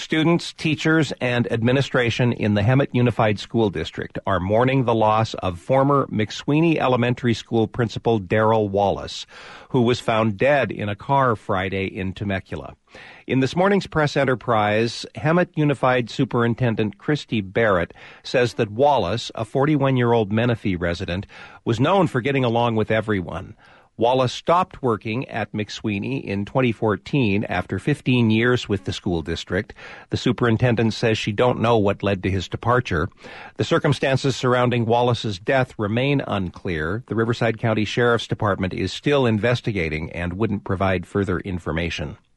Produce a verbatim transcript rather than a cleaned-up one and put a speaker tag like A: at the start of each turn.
A: Students, teachers, and administration in the Hemet Unified School District are mourning the loss of former McSweeney Elementary School principal Daryl Wallace, who was found dead in a car Friday in Temecula. In this morning's press enterprise, Hemet Unified Superintendent Christy Barrett says that Wallace, a forty-one-year-old Menifee resident, was known for getting along with everyone. Wallace stopped working at McSweeney in twenty fourteen after fifteen years with the school district. The superintendent says she don't know what led to his departure. The circumstances surrounding Wallace's death remain unclear. The Riverside County Sheriff's Department is still investigating and wouldn't provide further information.